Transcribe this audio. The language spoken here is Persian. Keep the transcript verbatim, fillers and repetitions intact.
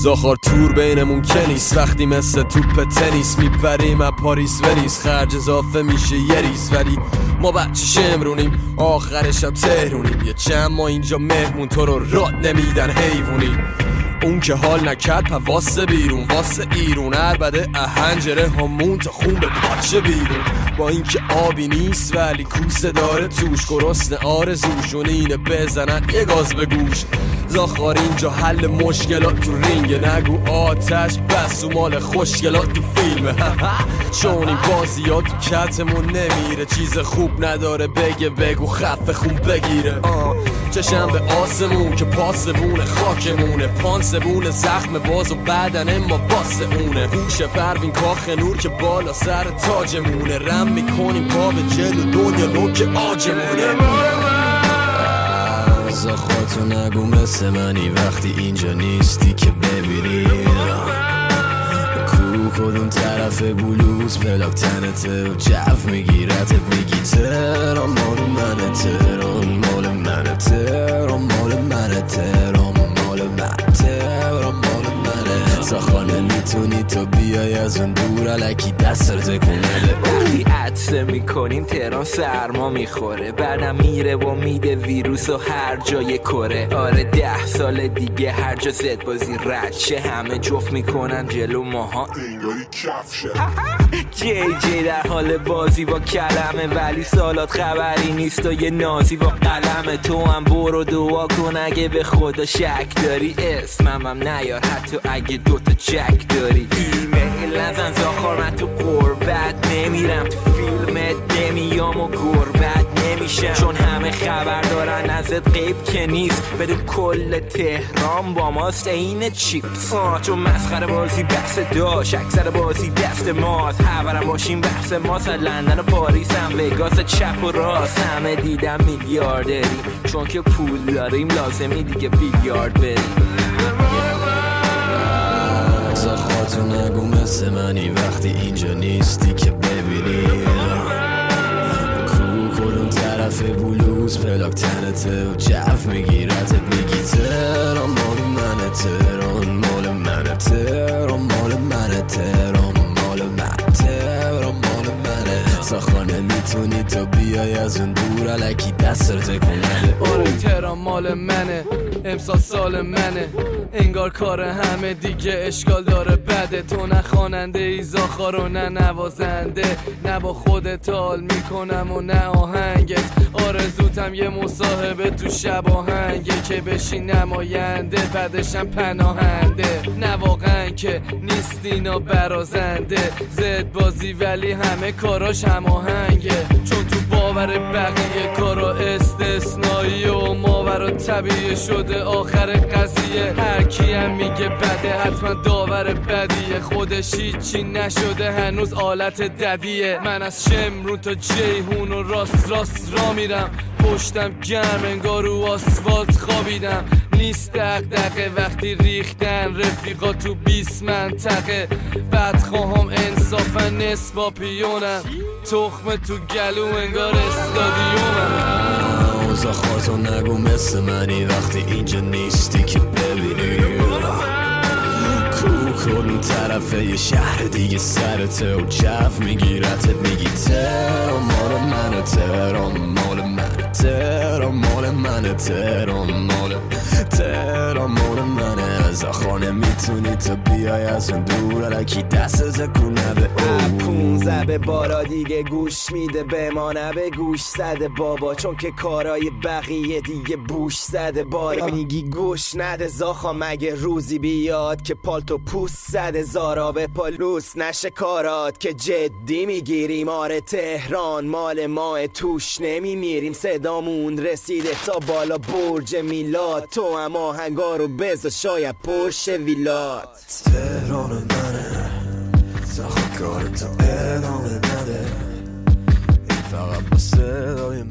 زاخار تور بینمون که نیست، وقتی مثل توپ تنیس میپریم از پاریس ونیس، خرج اضافه میشه یه ریز، ولی ما بچه شمرونیم آخرش هم تهرونیم. یه چند ما اینجا مهمون تو رو راد نمیدن حیوونی. اون که حال نکرد پا واسه بیرون، واسه ایرون عربده اهنجره همون تا خون به پاچه بیرون. با اینکه آبی نیست ولی کوسه داره توش، گرسنه آرزوشون اینه بزنن یه گاز به گوش. زاخار اینجا حل مشکلات تو رینگ، نگو آتش بس و مال خوشگلات تو فیلمه. چون این بازیات تو کتمون نمیره، چیز خوب نداره بگه بگو خفه خون بگیره. آه. چشم به آسمون که پاسمونه خاکمونه، پانسمونه زخم باز و بدن ما واسه اونه. هوش پروین کاخ نور که بالا سر تاجمونه، رم میکنیم پا به جلو دنیا نوک آجمونه. زاخاتو نگو مثل منی وقتی اینجا نیستی که ببینی کو کدوم طرف بلوز پلاک تنته و جف میگیرتت میگی ترام مال منه، ترام مال منه، ترام مال منه، ترام مال منه، ترام مال منه. زاخار نمیتونی تو بیای از اون دور الکی دست رو تکون بده. وقتی عطسه میکنیم تهران سرما میخوره، بعدم میره و میده ویروس و هر جای کره. آره ده سال دیگه هر جا زد بازی رد شه، همه جفت میکنن جلو ماها انگاری کفشه. جی جی در حال بازی با کلمه، ولی سالات خبری نیست و یه نازی با قلمه. تو هم برو دعا کن اگه به خدا شک داری، اسمم هم نیار حتی اگه دوتا چک داری. ایمیل نزن زاخار من تو قربت نمیرم، تو فیلمت نمیام و گربت نمیشم، چون همه خبر دارن ازت غیب که نیست. بدون کل تهران با ماست این چیپس، چون مسخره بازی بحث داشت اکثر بازی دست ماست. خبرم باشیم بحث ماست، لندن و پاریس هم وگاس چپ و راست. همه دیدم میلیاردری چون که پول داریم لازمی دیگه بیلیارد بریم. زاخاتو نگو مثل منی وقتی اینجا نیستی که ببینی کو کدوم طرف بلوز پلاک تنته و جف میگیرتت میگی ترام مال منه، ترام مال منه، ترام مال منه، ترام مال منه، ترام مال منه. زاخار نمیتونی تو بیای از اون دور الکی دست رو تکون بده. آره تهران مال منه، امسال سال منه، انگار کار همه دیگه اشکال داره بده. تو نه خواننده ای زاخار و نه نوازنده، نه با خودت حال میکنم و نه آهنگت. آرزوتم یه مصاحبه تو شب آهنگه که بشی نماینده بعدشم پناهنده. نه واقعا که نیست اینا برازنده، زد بازی ولی همه کاراش هم آهنگه. چون تو باور بقیه کارا استثنایی و ماورا طبیعی شده آخر قضیه. هر کی هم میگه بده حتما داور بدیه، خودش هیچی نشده هنوز آلت ددیه. من از شمرون تا جیهون و راست راست را میرم، پشتم گرم انگار رو آسفالت خوابیدم. نیست دغدغه وقتی ریختن رفیقا تو بیست منطقه، بدخواهم انصافا نسباپیونم، تخم تو گلو انگار استادیومم. زاخار تو نگو مثل منی وقتی اینجا نیستی که ببینی کو کدوم طرفه یه شهر دیگه سرته و جف میگیرتت میگی ترام مال منه، ترام مال منه، ترام مال منه، ترام مال ترام مال منه. زاخار نمیتونی تو بیای از اون دور الکی دست تکون نده. پونزه به بالا دیگه گوش میده به ما نه به گوش زده بابا، چون که کارای بقیه دیگه بوش زده بالا. میگی گوش نده زاخا مگه روزی بیاد که پالتو پوست زده زارا به پالوس نشه کارات که جدی میگیریم. آره تهران مال ماه توش نمیمیریم، صدامون رسیده تا بالا برج میلاد. تو هم آهنگا رو بذار شاید پرش ویلات. تهران منه زاخار کارتو ادامه نده، این فقط با صدای